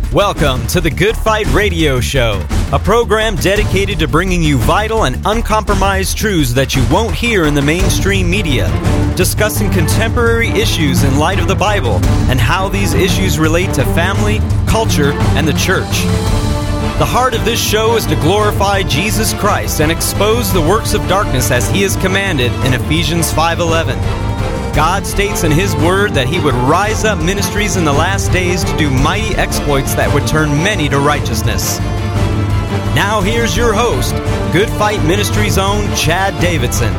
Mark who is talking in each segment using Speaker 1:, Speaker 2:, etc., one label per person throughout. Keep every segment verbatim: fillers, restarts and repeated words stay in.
Speaker 1: Welcome to the Good Fight Radio Show, a program dedicated to bringing you vital and uncompromised truths that you won't hear in the mainstream media, discussing contemporary issues in light of the Bible and how these issues relate to family, culture, and the church. The heart of this show is to glorify Jesus Christ and expose the works of darkness as He is commanded in Ephesians five eleven. God states in His Word that He would rise up ministries in the last days to do mighty exploits that would turn many to righteousness. Now here's your host, Good Fight Ministries' own Chad Davidson.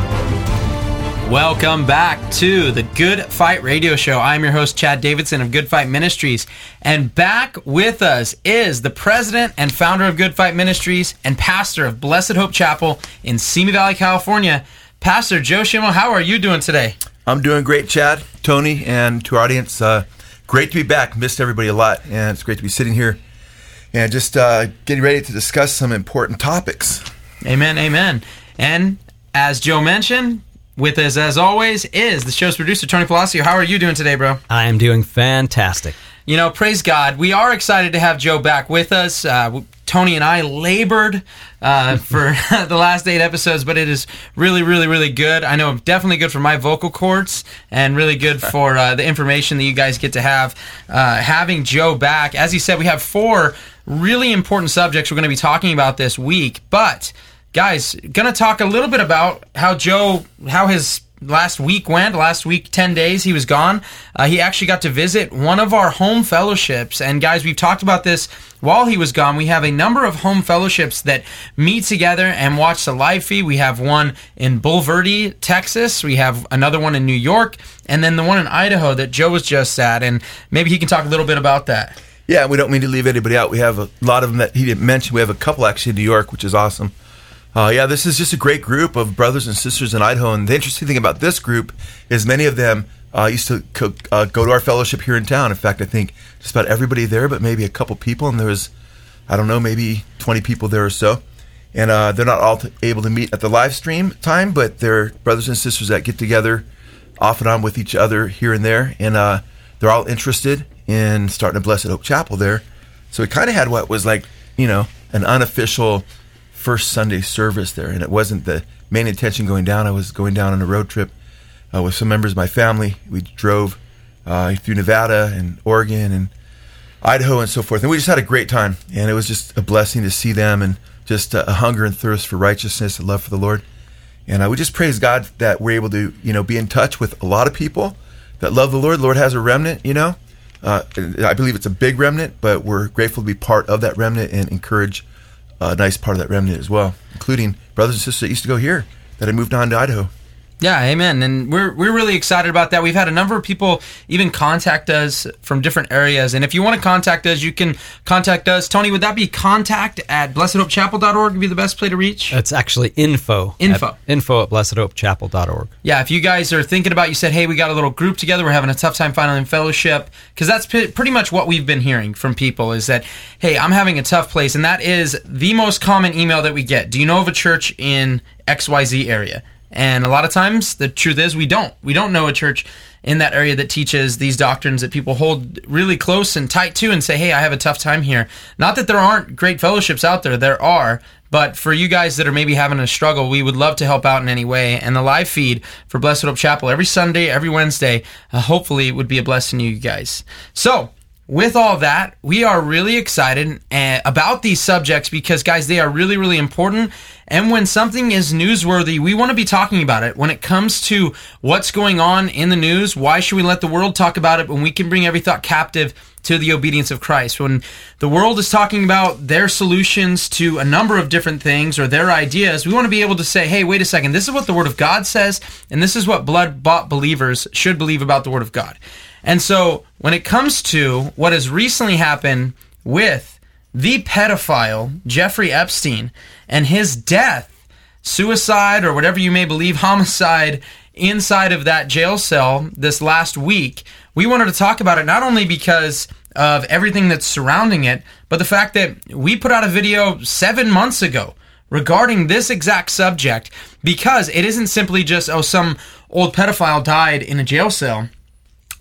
Speaker 2: Welcome back to the Good Fight Radio Show. I'm your host, Chad Davidson of Good Fight Ministries. And back with us is the president and founder of Good Fight Ministries and pastor of Blessed Hope Chapel in Simi Valley, California, Pastor Joe Schimmel. How are you doing today?
Speaker 3: I'm doing great, Chad, Tony, and to our audience. Uh, great to be back. Missed everybody a lot, and it's great to be sitting here and just uh, getting ready to discuss some important topics.
Speaker 2: Amen, amen. And as Joe mentioned, with us as always is the show's producer, Tony Palacio. How are you doing today, bro?
Speaker 1: I am doing fantastic.
Speaker 2: You know, praise God. We are excited to have Joe back with us. Uh, Tony and I labored uh, for the last eight episodes, but it is really, really, really good. I know definitely good for my vocal cords and really good for uh, the information that you guys get to have. Uh, having Joe back, as he said, we have four really important subjects we're going to be talking about this week. But, guys, going to talk a little bit about how Joe, how his last week went. Last week, ten days, he was gone. Uh, he actually got to visit one of our home fellowships. And guys, we've talked about this while he was gone. We have a number of home fellowships that meet together and watch the live feed. We have one in Bulverde, Texas. We have another one in New York. And then the one in Idaho that Joe was just at. And maybe he can talk a little bit about that.
Speaker 3: Yeah, we don't mean to leave anybody out. We have a lot of them that he didn't mention. We have a couple actually in New York, which is awesome. Uh, yeah, this is just a great group of brothers and sisters in Idaho, and the interesting thing about this group is many of them uh, used to co- uh, go to our fellowship here in town. In fact, I think just about everybody there, but maybe a couple people, and there was, I don't know, maybe twenty people there or so. And uh, they're not all t- able to meet at the live stream time, but they're brothers and sisters that get together off and on with each other here and there, and uh, they're all interested in starting a Blessed Hope Chapel there. So we kind of had what was like, you know, an unofficial first Sunday service there, and it wasn't the main intention going down. I was going down on a road trip uh, with some members of my family. We drove uh, through Nevada and Oregon and Idaho and so forth, and we just had a great time, and it was just a blessing to see them and just a hunger and thirst for righteousness and love for the Lord. And uh, we just praise God that we're able to, you know, be in touch with a lot of people that love the Lord. The Lord has a remnant, you know. Uh, I believe it's a big remnant, but we're grateful to be part of that remnant and encourage a nice part of that remnant as well, including brothers and sisters that used to go here that had moved on to Idaho.
Speaker 2: Yeah, amen. And we're we're really excited about that. We've had a number of people even contact us from different areas. And if you want to contact us, you can contact us. Tony, would that be contact at blessed hope chapel dot org would be the best place to reach?
Speaker 1: It's actually info.
Speaker 2: Info.
Speaker 1: At, info at blessed hope chapel dot org.
Speaker 2: Yeah, if you guys are thinking about, you said, hey, we got a little group together, we're having a tough time finding fellowship, because that's p- pretty much what we've been hearing from people is that, hey, I'm having a tough place. And that is the most common email that we get. Do you know of a church in X Y Z area? And a lot of times, the truth is we don't. We don't know a church in that area that teaches these doctrines that people hold really close and tight to and say, hey, I have a tough time here. Not that there aren't great fellowships out there. There are. But for you guys that are maybe having a struggle, we would love to help out in any way. And the live feed for Blessed Hope Chapel every Sunday, every Wednesday, uh, hopefully would be a blessing to you guys. So, with all that, we are really excited uh, about these subjects because, guys, they are really, really important. And when something is newsworthy, we want to be talking about it. When it comes to what's going on in the news, why should we let the world talk about it when we can bring every thought captive to the obedience of Christ? When the world is talking about their solutions to a number of different things or their ideas, we want to be able to say, hey, wait a second, this is what the Word of God says, and this is what blood-bought believers should believe about the Word of God. And so when it comes to what has recently happened with the pedophile, Jeffrey Epstein, and his death, suicide, or whatever you may believe, homicide, inside of that jail cell this last week, we wanted to talk about it not only because of everything that's surrounding it, but the fact that we put out a video seven months ago regarding this exact subject, because it isn't simply just, oh, some old pedophile died in a jail cell.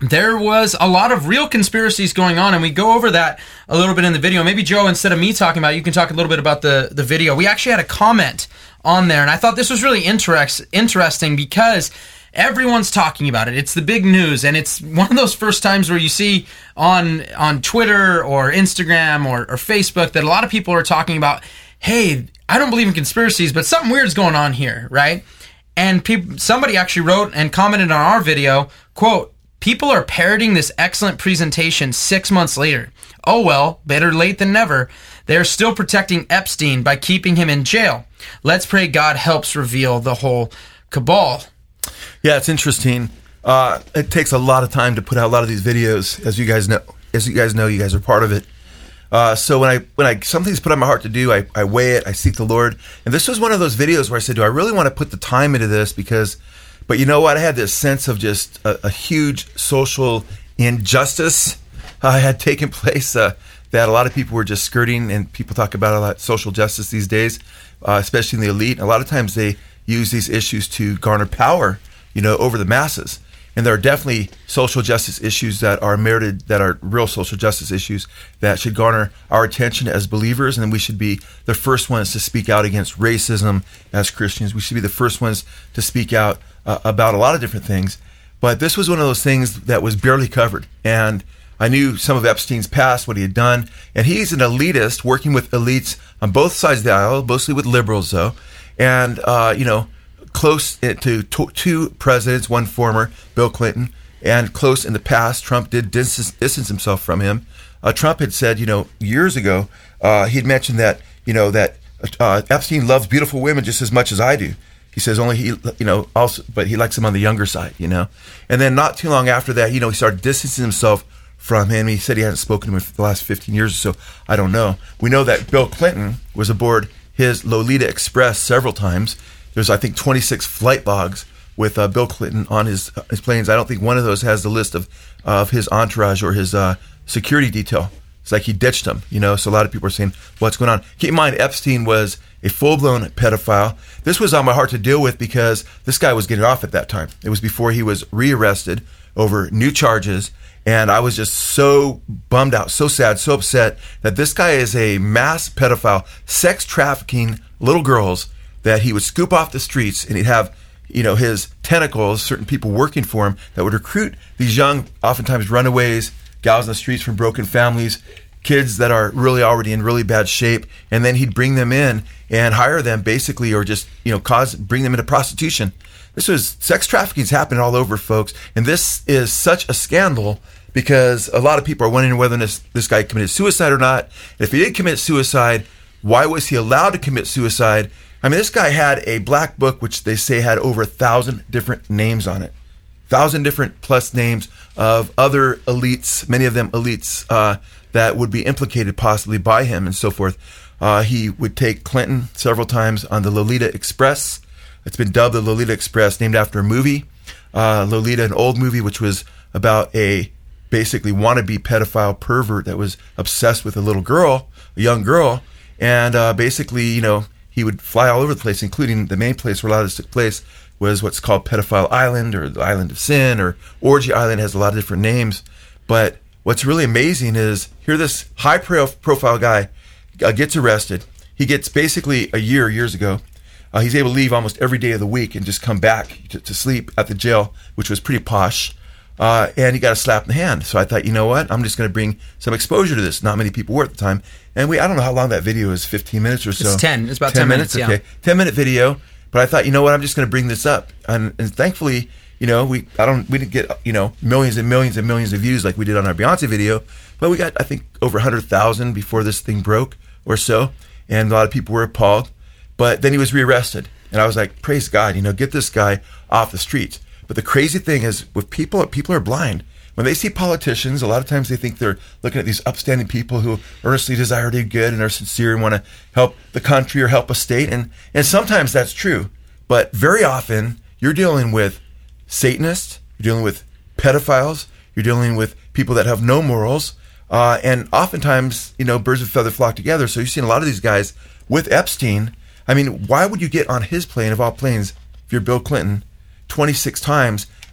Speaker 2: there was a lot of real conspiracies going on, and we go over that a little bit in the video. Maybe, Joe, instead of me talking about it, you can talk a little bit about the, the video. We actually had a comment on there, and I thought this was really interest, interesting because everyone's talking about it. It's the big news, and it's one of those first times where you see on on Twitter or Instagram or, or Facebook that a lot of people are talking about, hey, I don't believe in conspiracies, but something weird's going on here, right? And people, somebody actually wrote and commented on our video, quote, "People are parroting this excellent presentation six months later. Oh well, better late than never. They're still protecting Epstein by keeping him in jail. Let's pray God helps reveal the whole cabal."
Speaker 3: Yeah, it's interesting. Uh, it takes a lot of time to put out a lot of these videos, as you guys know. As you guys know, you guys are part of it. Uh, so when I when I something's put on my heart to do, I, I weigh it. I seek the Lord. And this was one of those videos where I said, "Do I really want to put the time into this?" Because, but you know what? I had this sense of just a, a huge social injustice uh, had taken place uh, that a lot of people were just skirting, and people talk about a lot social justice these days, uh, especially in the elite. A lot of times they use these issues to garner power, you know, over the masses. And there are definitely social justice issues that are merited, that are real social justice issues that should garner our attention as believers, and we should be the first ones to speak out against racism as Christians. We should be the first ones to speak out uh, about a lot of different things. But this was one of those things that was barely covered. And I knew some of Epstein's past, what he had done, and he's an elitist working with elites on both sides of the aisle, mostly with liberals though. And, uh, you know, close to two presidents, one former, Bill Clinton, and close in the past, Trump did distance, distance himself from him. Uh, Trump had said, you know, years ago, uh, he'd mentioned that, you know, that uh, Epstein loves beautiful women just as much as I do. He says only he, you know, also, but he likes them on the younger side, you know. And then not too long after that, you know, he started distancing himself from him. He said he hadn't spoken to him for the last fifteen years or so. I don't know. We know that Bill Clinton was aboard his Lolita Express several times. There's, I think, twenty-six flight logs with uh, Bill Clinton on his uh, his planes. I don't think one of those has the list of of his entourage or his uh, security detail. It's like he ditched them, you know. So a lot of people are saying, what's going on? Keep in mind, Epstein was a full-blown pedophile. This was on my heart to deal with because this guy was getting off at that time. It was before he was rearrested over new charges. And I was just so bummed out, so sad, so upset that this guy is a mass pedophile, sex trafficking little girls that he would scoop off the streets, and he'd have, you know, his tentacles, certain people working for him that would recruit these young, oftentimes runaways, gals in the streets from broken families, kids that are really already in really bad shape, and then he'd bring them in and hire them basically, or just, you know, cause bring them into prostitution. This was, sex trafficking is happening all over, folks, and this is such a scandal because a lot of people are wondering whether this, this guy committed suicide or not. And if he did commit suicide, why was he allowed to commit suicide? I mean, this guy had a black book, which they say had over a thousand different names on it. Thousand different plus names of other elites, many of them elites, uh, that would be implicated possibly by him and so forth. Uh, he would take Clinton several times on the Lolita Express. It's been dubbed the Lolita Express, named after a movie. Uh, Lolita, an old movie, which was about a basically wannabe pedophile pervert that was obsessed with a little girl, a young girl. And uh, basically, you know, he would fly all over the place, including the main place where a lot of this took place was what's called Pedophile Island, or the Island of Sin, or Orgy Island. Has a lot of different names. But what's really amazing is here this high profile guy uh, gets arrested. He gets basically a year, years ago. Uh, he's able to leave almost every day of the week and just come back to, to sleep at the jail, which was pretty posh. Uh, and he got a slap in the hand. So I thought, you know what? I'm just going to bring some exposure to this. Not many people were at the time. And we, I don't know how long that video is, fifteen minutes or so.
Speaker 2: It's ten. It's about ten, ten minutes, minutes,
Speaker 3: okay. ten minute video. But I thought, you know what? I'm just going to bring this up. And, and thankfully, you know, we I don't we didn't get, you know, millions and millions and millions of views like we did on our Beyonce video. But we got, I think, over one hundred thousand before this thing broke or so. And a lot of people were appalled. But then he was rearrested. And I was like, praise God, you know, get this guy off the streets. But the crazy thing is, with people, people are blind. When they see politicians, a lot of times they think they're looking at these upstanding people who earnestly desire to do good and are sincere and want to help the country or help a state. And, and sometimes that's true. But very often, you're dealing with Satanists, you're dealing with pedophiles, you're dealing with people that have no morals. Uh, and oftentimes, you know, birds of a feather flock together. So you've seen a lot of these guys with Epstein. I mean, why would you get on his plane, of all planes, if you're Bill Clinton, twenty-six times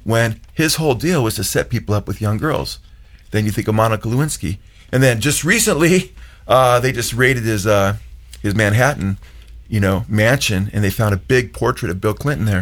Speaker 3: when his whole deal was to set people up with young girls. Then you think of Monica Lewinsky. And then just recently, uh, they just raided his uh, his Manhattan, you know, mansion, and they found a big portrait of Bill Clinton there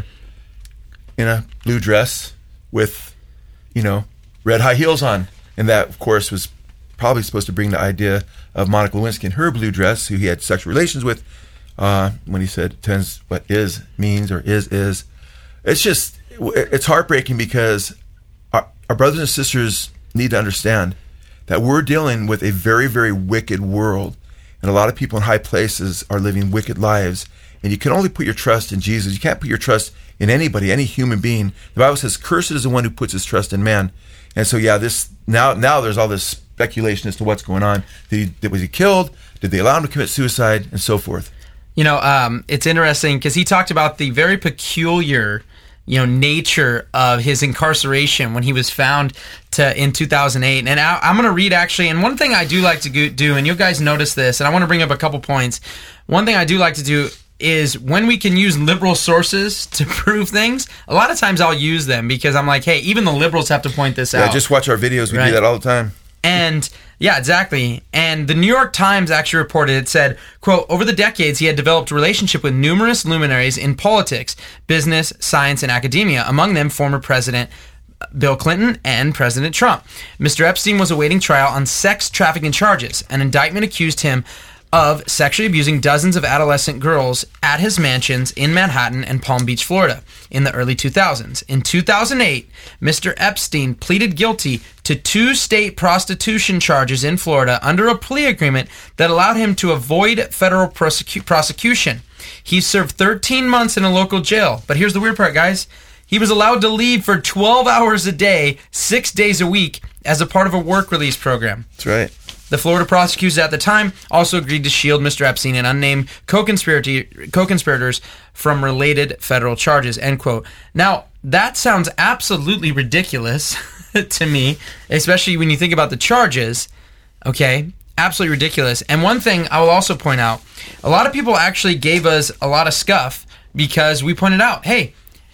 Speaker 3: in a blue dress with, you know, red high heels on. And that, of course, was probably supposed to bring the idea of Monica Lewinsky in her blue dress, who he had sexual relations with, uh, when he said, depends what is means or is is. It's just, it's heartbreaking because our, our brothers and sisters need to understand that we're dealing with a very, very wicked world. And a lot of people in high places are living wicked lives. And you can only put your trust in Jesus. You can't put your trust in anybody, any human being. The Bible says, cursed is the one who puts his trust in man. And so, yeah, this now now there's all this speculation as to what's going on. Did he, was he killed? Did they allow him to commit suicide? And so forth.
Speaker 2: You know, um, it's interesting because he talked about the very peculiar, you know, nature of his incarceration when he was found to in two thousand eight. And I, I'm going to read actually, and one thing I do like to go, do, and you guys notice this, and I want to bring up a couple points. One thing I do like to do is when we can use liberal sources to prove things, a lot of times I'll use them because I'm like, hey, even the liberals have to point this
Speaker 3: yeah,
Speaker 2: out.
Speaker 3: Just watch our videos. We
Speaker 2: right?
Speaker 3: do that all the time.
Speaker 2: And yeah, exactly. And the New York Times actually reported, it said, quote, over the decades, he had developed a relationship with numerous luminaries in politics, business, science, and academia, among them former President Bill Clinton and President Trump. Mister Epstein was awaiting trial on sex trafficking charges. An indictment accused him of sexually abusing dozens of adolescent girls at his mansions in Manhattan and Palm Beach, Florida, in the early two thousands. In two thousand eight, Mister Epstein pleaded guilty to two state prostitution charges in Florida under a plea agreement that allowed him to avoid federal prosecu- prosecution. He served thirteen months in a local jail. But here's the weird part, guys. He was allowed to leave for twelve hours a day, six days a week, as a part of a work release program.
Speaker 3: That's right.
Speaker 2: The Florida prosecutors at the time also agreed to shield Mister Epstein and unnamed co-conspirator- co-conspirators from related federal charges, end quote. Now, that sounds absolutely ridiculous to me, especially when you think about the charges, okay? Absolutely ridiculous. And one thing I will also point out, a lot of people actually gave us a lot of scuff because we pointed out, hey,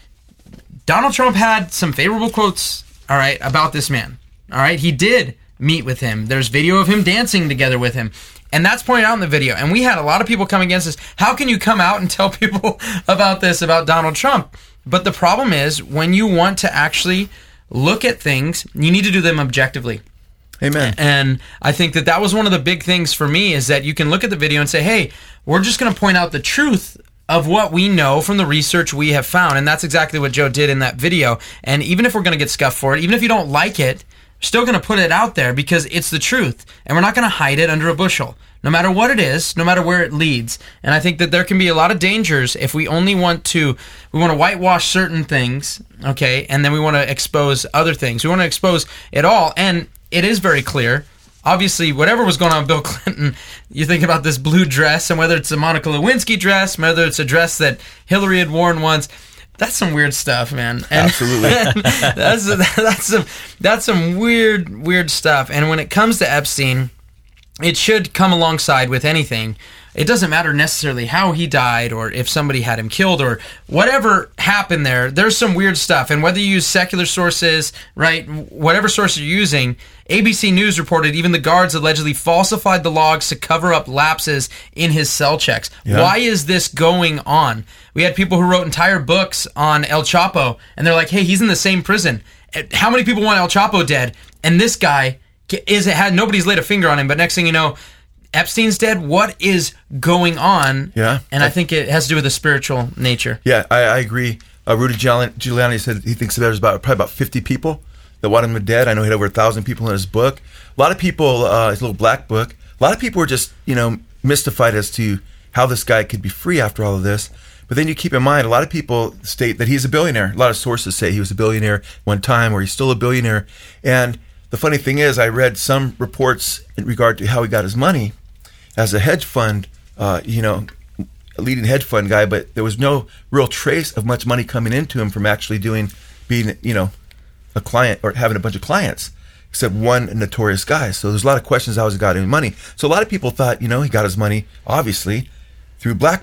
Speaker 2: Donald Trump had some favorable quotes, all right, about this man, all right? He did meet with him. There's video of him dancing together with him. And that's pointed out in the video. And we had a lot of people come against us. How can you come out and tell people about this, about Donald Trump? But the problem is, when you want to actually look at things, you need to do them objectively.
Speaker 3: Amen.
Speaker 2: And I think that that was one of the big things for me, is that you can look at the video and say, hey, we're just going to point out the truth of what we know from the research we have found. And that's exactly what Joe did in that video. And even if we're going to get scuffed for it, even if you don't like it, still going to put it out there because it's the truth, and we're not going to hide it under a bushel, no matter what it is, no matter where it leads. And I think that there can be a lot of dangers if we only want to we want to whitewash certain things, okay, and then we want to expose other things. We want to expose it all, and it is very clear. Obviously, whatever was going on with Bill Clinton, you think about this blue dress, and whether it's a Monica Lewinsky dress, whether it's a dress that Hillary had worn once. That's some weird stuff, man. And
Speaker 3: Absolutely.
Speaker 2: that's that's some that's some weird weird stuff. And when it comes to Epstein, it should come alongside with anything. It doesn't matter necessarily how he died or if somebody had him killed or whatever happened there. There's some weird stuff. And whether you use secular sources, right, whatever source you're using, A B C News reported even the guards allegedly falsified the logs to cover up lapses in his cell checks. Yeah. Why is this going on? We had people who wrote entire books on El Chapo, and they're like, hey, he's in the same prison. How many people want El Chapo dead? And this guy is had nobody's laid a finger on him, but next thing you know, Epstein's dead. What is going on?
Speaker 3: Yeah.
Speaker 2: And I think it has to do with the spiritual nature.
Speaker 3: Yeah, I, I agree. Uh, Rudy Giuliani said he thinks there's about probably about fifty people that want him dead. I know he had over a thousand people in his book. A lot of people, uh, his little black book, a lot of people were just, you know, mystified as to how this guy could be free after all of this. But then you keep in mind, a lot of people state that he's a billionaire. A lot of sources say he was a billionaire one time, or he's still a billionaire. And the funny thing is, I read some reports in regard to how he got his money as a hedge fund, uh, you know, a leading hedge fund guy, but there was no real trace of much money coming into him from actually doing, being, you know, a client or having a bunch of clients, except one notorious guy. So there's a lot of questions how he got his money. So a lot of people thought, you know, he got his money, obviously, through blackmail,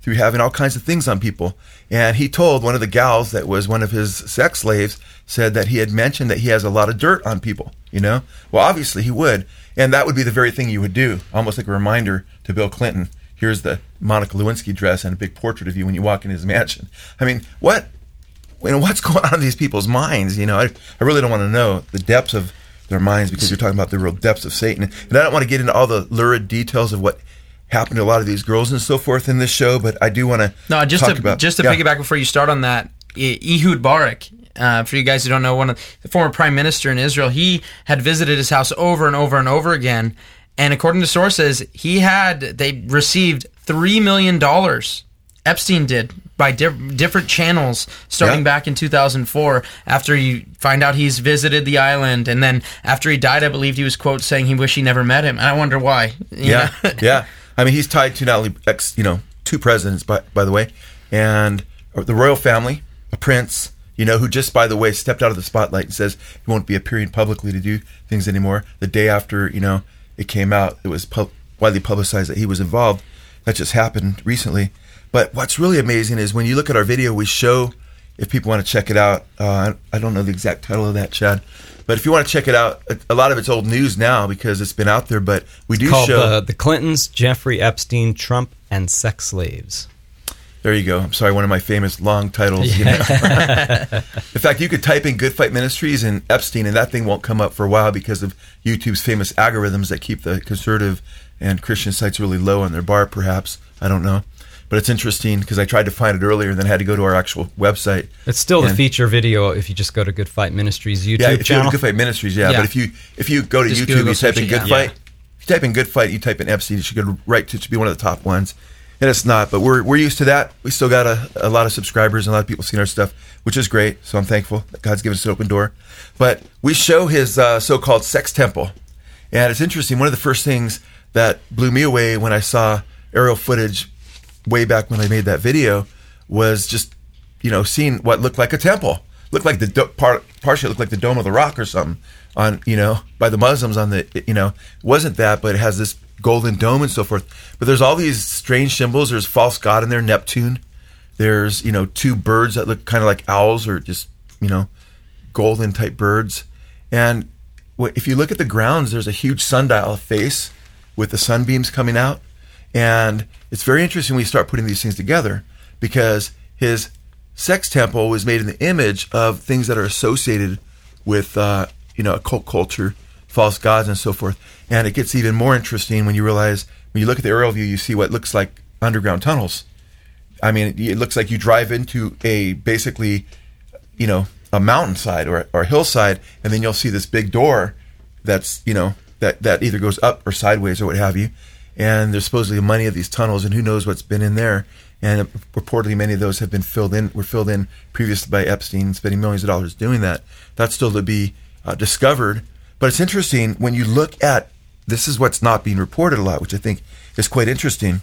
Speaker 3: through having all kinds of things on people. And he told one of the gals that was one of his sex slaves, said that he had mentioned that he has a lot of dirt on people, you know? Well, obviously he would. And that would be the very thing you would do, almost like a reminder to Bill Clinton. Here's the Monica Lewinsky dress and a big portrait of you when you walk in his mansion. I mean, what, you know, what's going on in these people's minds? You know, I, I really don't want to know the depths of their minds, because you're talking about the real depths of Satan. And I don't want to get into all the lurid details of what happened to a lot of these girls and so forth in this show, but I do want to
Speaker 2: no, just
Speaker 3: talk
Speaker 2: to,
Speaker 3: about...
Speaker 2: Just to
Speaker 3: yeah.
Speaker 2: piggyback before you start on that, Ehud Barak, uh, for you guys who don't know, one of the former prime minister in Israel, he had visited his house over and over and over again, and according to sources, he had, they received three million dollars, Epstein did, by di- different channels starting yeah. back in two thousand four, after you find out he's visited the island, and then after he died, I believe he was, quote, saying he wished he never met him, and I wonder why. You
Speaker 3: yeah,
Speaker 2: know?
Speaker 3: yeah. I mean, he's tied to not only ex, you know, two presidents, by, by the way, and the royal family, a prince, you know, who just, by the way, stepped out of the spotlight and says he won't be appearing publicly to do things anymore. The day after, you know, it came out, it was pu- widely publicized that he was involved. That just happened recently. But what's really amazing is when you look at our video, we show, if people want to check it out, uh, I don't know the exact title of that, Chad, but if you want to check it out, a lot of it's old news now because it's been out there, but we do
Speaker 1: it's called,
Speaker 3: show...
Speaker 1: Uh, the Clintons, Jeffrey Epstein, Trump, and Sex Slaves.
Speaker 3: There you go. I'm sorry, one of my famous long titles. Yeah. You know? In fact, you could type in Good Fight Ministries and Epstein, and that thing won't come up for a while because of YouTube's famous algorithms that keep the conservative and Christian sites really low on their bar, perhaps. I don't know. But it's interesting because I tried to find it earlier and then had to go to our actual website.
Speaker 1: It's still
Speaker 3: and,
Speaker 1: the feature video if you just go to Good Fight Ministries YouTube
Speaker 3: yeah, if
Speaker 1: channel.
Speaker 3: You go to Good Fight Ministries, yeah.
Speaker 2: yeah.
Speaker 3: But if you if you go to
Speaker 2: just
Speaker 3: YouTube,
Speaker 2: Google
Speaker 3: you type in Good
Speaker 2: it,
Speaker 3: Fight.
Speaker 2: Yeah.
Speaker 3: If you type in Good Fight, you type in Epstein, it should go right to it should be one of the top ones. And it's not, but we're we're used to that. We still got a, a lot of subscribers and a lot of people seeing our stuff, which is great. So I'm thankful that God's given us an open door. But we show his uh, so-called sex temple. And it's interesting. One of the first things that blew me away when I saw aerial footage way back when I made that video was just, you know, seeing what looked like a temple. Looked like the, do- part, partially looked like the Dome of the Rock or something on, you know, by the Muslims on the, you know, it wasn't that, but it has this golden dome and so forth. But there's all these strange symbols. There's false god in there, Neptune. There's, you know, two birds that look kind of like owls or just, you know, golden type birds. And if you look at the grounds, there's a huge sundial face with the sunbeams coming out. And it's very interesting when you start putting these things together because his sex temple was made in the image of things that are associated with, uh, you know, occult culture, false gods, and so forth. And it gets even more interesting when you realize, when you look at the aerial view, you see what looks like underground tunnels. I mean, it looks like you drive into a basically, you know, a mountainside or, or a hillside, and then you'll see this big door that's, you know, that, that either goes up or sideways or what have you. And there's supposedly many of these tunnels, and who knows what's been in there. And reportedly, many of those have been filled in, were filled in previously by Epstein, spending millions of dollars doing that. That's still to be uh, discovered. But it's interesting when you look at, this is what's not being reported a lot, which I think is quite interesting,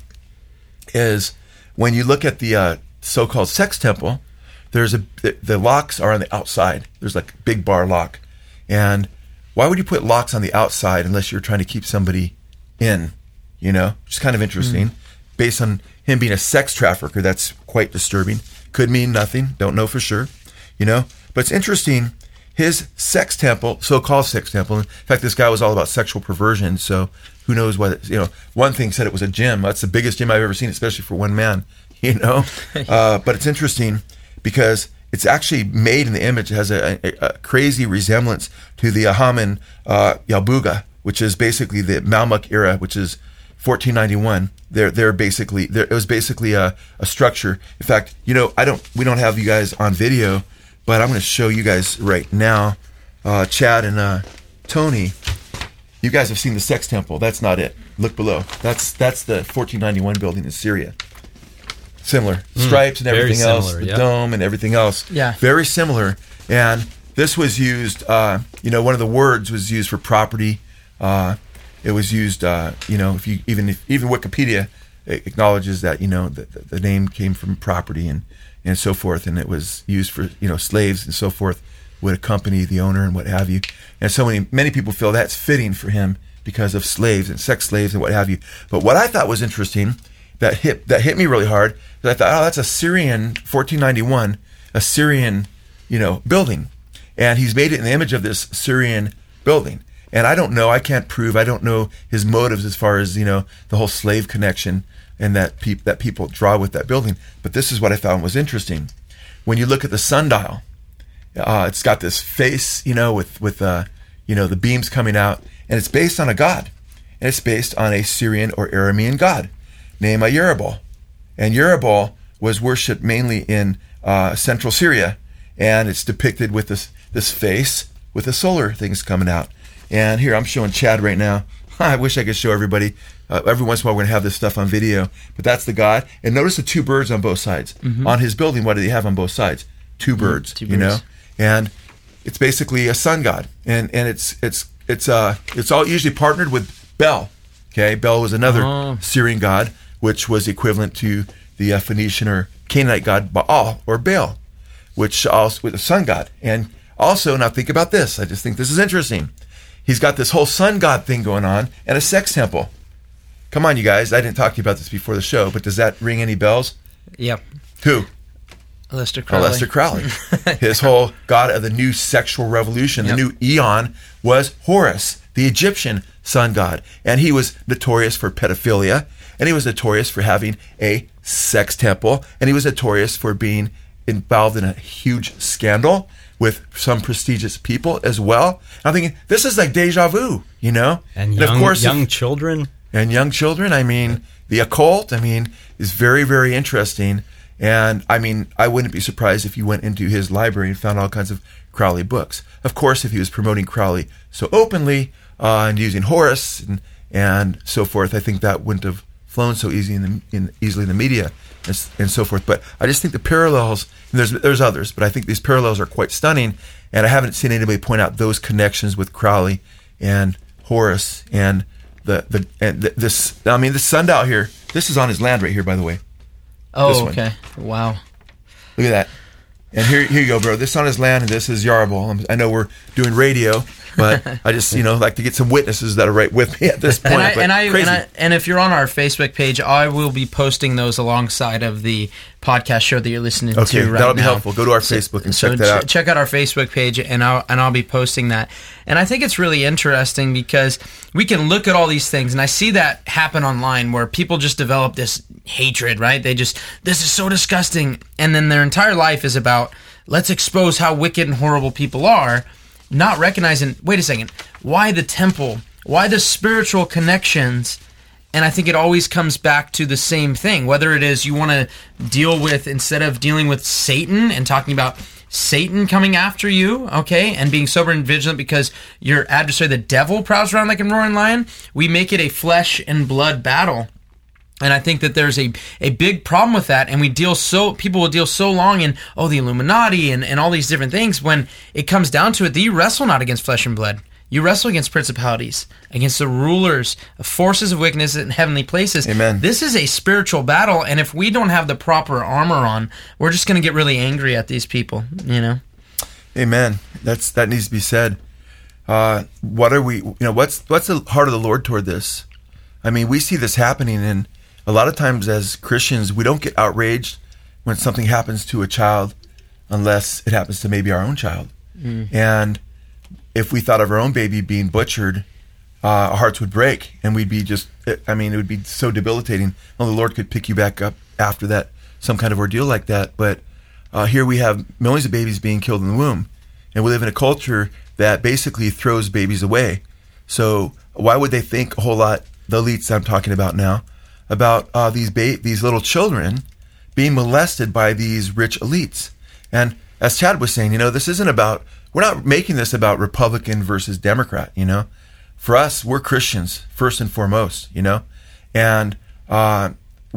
Speaker 3: is when you look at the uh, so-called sex temple, there's a the, the locks are on the outside. There's like a big bar lock. And why would you put locks on the outside unless you're trying to keep somebody in? You know, which is kind of interesting. Mm. Based on him being a sex trafficker, that's quite disturbing. Could mean nothing. Don't know for sure. You know, but it's interesting. His sex temple, so-called sex temple. In fact, this guy was all about sexual perversion. So who knows what? You know, one thing said it was a gym. That's the biggest gym I've ever seen, especially for one man. You know, uh, but it's interesting because it's actually made in the image. It has a, a, a crazy resemblance to the Ahaman uh, Yalbuga, which is basically the Malmuk era, which is fourteen ninety-one. They're they're basically they're, it was basically a, a structure. In fact, you know, I don't we don't have you guys on video, but I'm going to show you guys right now, uh, Chad and uh, Tony. You guys have seen the sex temple. That's not it. Look below. That's that's the fourteen ninety-one building in Syria. Similar stripes mm, and everything
Speaker 1: similar,
Speaker 3: else, the
Speaker 1: yeah.
Speaker 3: dome and everything else.
Speaker 2: Yeah,
Speaker 3: very similar. And this was used. Uh, you know, one of the words was used for property. Uh, It was used, uh, you know, if you even if, even Wikipedia acknowledges that, you know, the, the name came from property and, and so forth, and it was used for, you know, slaves and so forth would accompany the owner and what have you. And so many many people feel that's fitting for him because of slaves and sex slaves and what have you. But what I thought was interesting, that hit that hit me really hard. I thought, oh, that's a Syrian fourteen ninety-one, a Syrian, you know, building, and he's made it in the image of this Syrian building. And I don't know, I can't prove, I don't know his motives as far as, you know, the whole slave connection and that pe- that people draw with that building. But this is what I found was interesting. When you look at the sundial, uh, it's got this face, you know, with with uh, you know, the beams coming out, and it's based on a god, and it's based on a Syrian or Aramean god named Yerbal. And Yerbal was worshipped mainly in uh, central Syria, and it's depicted with this this face with the solar things coming out. And here I'm showing Chad right now. I wish I could show everybody. Uh, every once in a while we're going to have this stuff on video, but that's the god. And notice the two birds on both sides. Mm-hmm. On his building, what do they have on both sides? Two birds, mm, two you birds. know? And it's basically a sun god. And and it's it's it's uh it's all usually partnered with Bel. Okay, Bel was another oh. Syrian god, which was equivalent to the uh, Phoenician or Canaanite god Baal or Baal, which also was a sun god. And also, now think about this. I just think this is interesting. He's got this whole sun god thing going on and a sex temple. Come on, you guys. I didn't talk to you about this before the show, but does that ring any bells?
Speaker 2: Yep.
Speaker 3: Who?
Speaker 2: Aleister Crowley.
Speaker 3: Aleister Crowley. His whole god of the new sexual revolution, yep. the new eon, was Horus, the Egyptian sun god. And he was notorious for pedophilia, and he was notorious for having a sex temple, and he was notorious for being involved in a huge scandal with some prestigious people as well. And I'm thinking, this is like deja vu, you know?
Speaker 1: And, and young, of course, young if, children.
Speaker 3: And young children, I mean, the occult, I mean, is very, very interesting. And, I mean, I wouldn't be surprised if you went into his library and found all kinds of Crowley books. Of course, if he was promoting Crowley so openly uh, and using Horus and, and so forth, I think that wouldn't have flown so easy in the, in, easily in the media and, and so forth. But I just think the parallels, and there's there's others, but I think these parallels are quite stunning, and I haven't seen anybody point out those connections with Crowley and Horus and the the and the, this. I mean, this sundial here. This is on his land right here, by the way.
Speaker 2: Oh, okay. Wow.
Speaker 3: Look at that. And here, here you go, bro. This is on his land, and this is Yerbal. I know we're doing radio, but I just, you know, like to get some witnesses that are right with me at this point.
Speaker 2: And, I, and, I, and, I, and if you're on our Facebook page, I will be posting those alongside of the podcast show that you're listening
Speaker 3: okay,
Speaker 2: to right now.
Speaker 3: That'll be helpful. Go to our so, Facebook and
Speaker 2: so
Speaker 3: check that
Speaker 2: ch-
Speaker 3: out.
Speaker 2: Check out our Facebook page, and I'll and I'll be posting that. And I think it's really interesting because we can look at all these things, and I see that happen online where people just develop this hatred, right? They just, this is so disgusting, and then their entire life is about, let's expose how wicked and horrible people are, not recognizing, wait a second, why the temple? Why the spiritual connections? And I think it always comes back to the same thing, whether it is you want to deal with, instead of dealing with Satan and talking about Satan coming after you, okay, and being sober and vigilant because your adversary, the devil, prowls around like a roaring lion, we make it a flesh and blood battle. And I think that there's a, a big problem with that, and we deal so people will deal so long in, oh, the Illuminati and, and all these different things, when it comes down to it, that you wrestle not against flesh and blood. You wrestle against principalities, against the rulers, forces of wickedness in heavenly places.
Speaker 3: Amen.
Speaker 2: This is a spiritual battle, and if we don't have the proper armor on, we're just going to get really angry at these people, you know?
Speaker 3: Amen. That's that needs to be said. Uh, what are we, you know, what's what's the heart of the Lord toward this? I mean, we see this happening, and a lot of times as Christians, we don't get outraged when something happens to a child unless it happens to maybe our own child. Mm. And if we thought of our own baby being butchered, uh, our hearts would break, and we'd be just, I mean, it would be so debilitating. Only the Lord could pick you back up after that, some kind of ordeal like that. But uh, here we have millions of babies being killed in the womb, and we live in a culture that basically throws babies away. So why would they think a whole lot, the elites I'm talking about now, about uh, these ba- these little children being molested by these rich elites? And as Chad was saying, you know, this isn't about, we're not making this about Republican versus Democrat, you know. For us, we're Christians first and foremost, you know. And uh,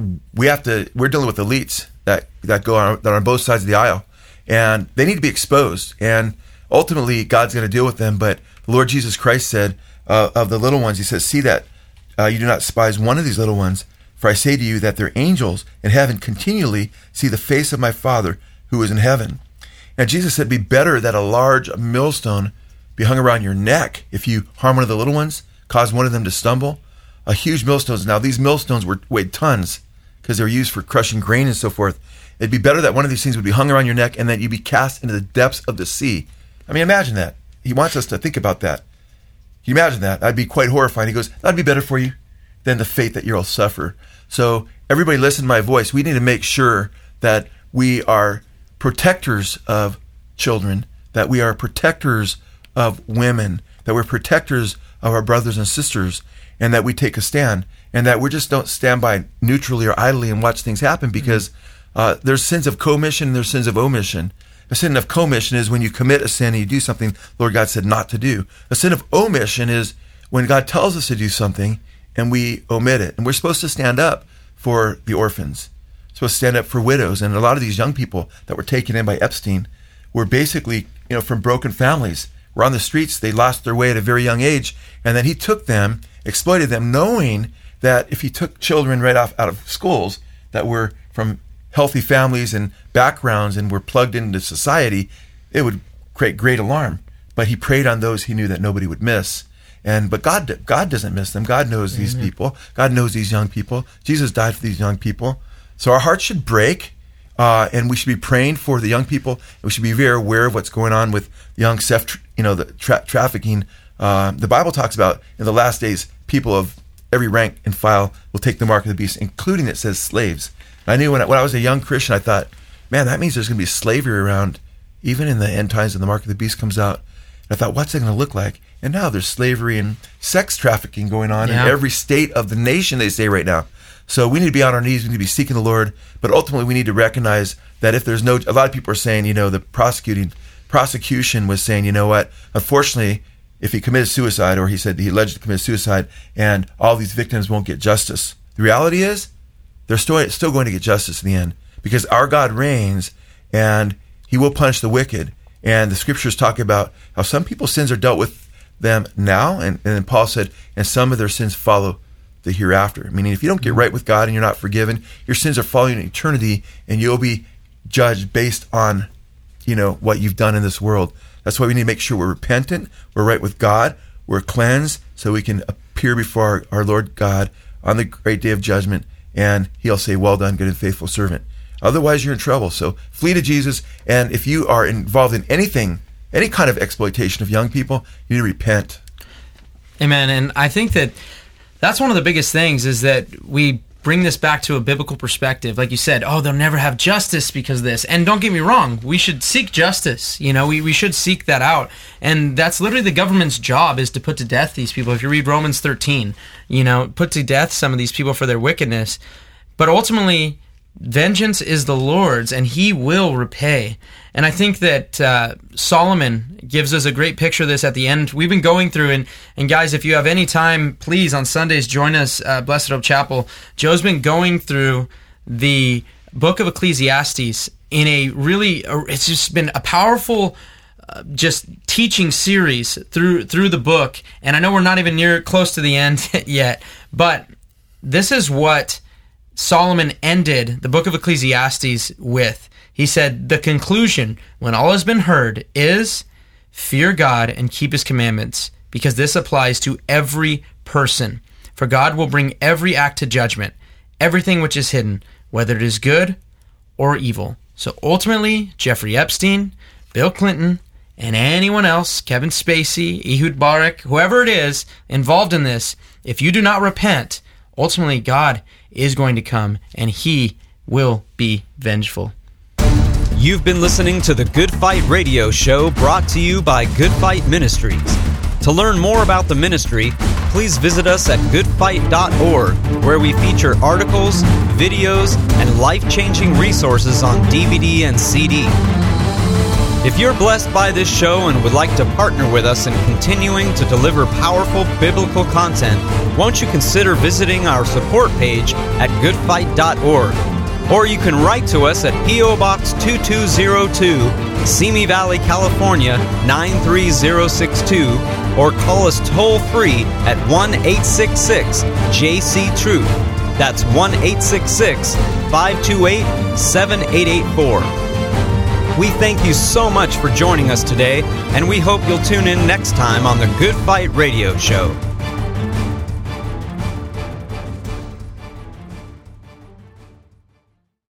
Speaker 3: we have to, we're dealing with elites that, that go on, that are on both sides of the aisle. And they need to be exposed. And ultimately, God's going to deal with them. But the Lord Jesus Christ said uh, of the little ones, he says, see that uh, you do not despise one of these little ones. For I say to you that their angels in heaven continually see the face of my Father who is in heaven. And Jesus said, be better that a large millstone be hung around your neck if you harm one of the little ones, cause one of them to stumble. A huge millstone. Now, these millstones were weighed tons. because they're used for crushing grain and so forth. It'd be better that one of these things would be hung around your neck and that you'd be cast into the depths of the sea. I mean, imagine that. He wants us to think about that. Can you imagine that? That'd be quite horrifying. He goes, that'd be better for you than the fate that you'll suffer. So everybody listen to my voice. We need to make sure that we are protectors of children, that we are protectors of women, that we're protectors of our brothers and sisters, and that we take a stand, and that we just don't stand by neutrally or idly and watch things happen, because uh, there's sins of commission and there's sins of omission. A sin of commission is when you commit a sin and you do something Lord God said not to do. A sin of omission is when God tells us to do something and we omit it. And we're supposed to stand up for the orphans. We're supposed to stand up for widows. And a lot of these young people that were taken in by Epstein were basically, you know, from broken families. Were on the streets. They lost their way at a very young age. And then he took them, exploited them, knowing that if he took children right off out of schools that were from healthy families and backgrounds and were plugged into society, it would create great alarm. But he preyed on those he knew that nobody would miss. And but God God doesn't miss them. God knows these mm-hmm. people. God knows these young people. Jesus died for these young people. So our hearts should break, uh, and we should be praying for the young people. We should be very aware of what's going on with young sex, you know, the tra- trafficking. Uh, the Bible talks about in the last days, people of every rank and file will take the mark of the beast, including, it says, slaves. I knew when I, when I was a young Christian, I thought, man, that means there's going to be slavery around, even in the end times when the mark of the beast comes out. And I thought, what's it going to look like? And now there's slavery and sex trafficking going on yeah. in every state of the nation, they say right now. So we need to be on our knees. We need to be seeking the Lord. But ultimately, we need to recognize that if there's no, a lot of people are saying, you know, the prosecuting prosecution was saying, you know what, unfortunately, if he committed suicide, or he said he allegedly committed suicide, and all these victims won't get justice. The reality is, they're still, still going to get justice in the end, because our God reigns and he will punish the wicked. And the scriptures talk about how some people's sins are dealt with them now. And, and then Paul said, and some of their sins follow the hereafter. Meaning if you don't get right with God and you're not forgiven, your sins are following in eternity, and you'll be judged based on, you know, what you've done in this world. That's why we need to make sure we're repentant, we're right with God, we're cleansed, so we can appear before our, our Lord God on the great day of judgment, and he'll say, well done, good and faithful servant. Otherwise, you're in trouble. So flee to Jesus, and if you are involved in anything, any kind of exploitation of young people, you need to repent.
Speaker 2: Amen. And I think that that's one of the biggest things, is that we bring this back to a biblical perspective. Like you said, oh, they'll never have justice because of this. And don't get me wrong, we should seek justice. You know, we, we should seek that out. And that's literally the government's job, is to put to death these people. If you read Romans thirteen, you know, put to death some of these people for their wickedness. But ultimately, vengeance is the Lord's, and he will repay. And I think that uh, Solomon gives us a great picture of this at the end. We've been going through, and, and guys, if you have any time, please, on Sundays, join us, uh, Blessed Hope Chapel. Joe's been going through the book of Ecclesiastes in a really, uh, it's just been a powerful uh, just teaching series through through the book. And I know we're not even near close to the end yet, but this is what Solomon ended the book of Ecclesiastes with. He said, the conclusion, when all has been heard, is fear God and keep his commandments, because this applies to every person. For God will bring every act to judgment, everything which is hidden, whether it is good or evil. So ultimately, Jeffrey Epstein, Bill Clinton, and anyone else, Kevin Spacey, Ehud Barak, whoever it is involved in this, if you do not repent, ultimately God is going to come, and he will be vengeful.
Speaker 1: You've been listening to the Good Fight Radio Show, brought to you by Good Fight Ministries. To learn more about the ministry, please visit us at good fight dot org, where we feature articles, videos, and life-changing resources on D V D and C D. If you're blessed by this show and would like to partner with us in continuing to deliver powerful biblical content, won't you consider visiting our support page at good fight dot org? Or you can write to us at P O Box two two zero two, Simi Valley, California nine three zero six two, or call us toll-free at one eight six six J C Truth. That's one eight six six, five two eight, seven eight eight four. We thank you so much for joining us today, and we hope you'll tune in next time on the Good Fight Radio Show.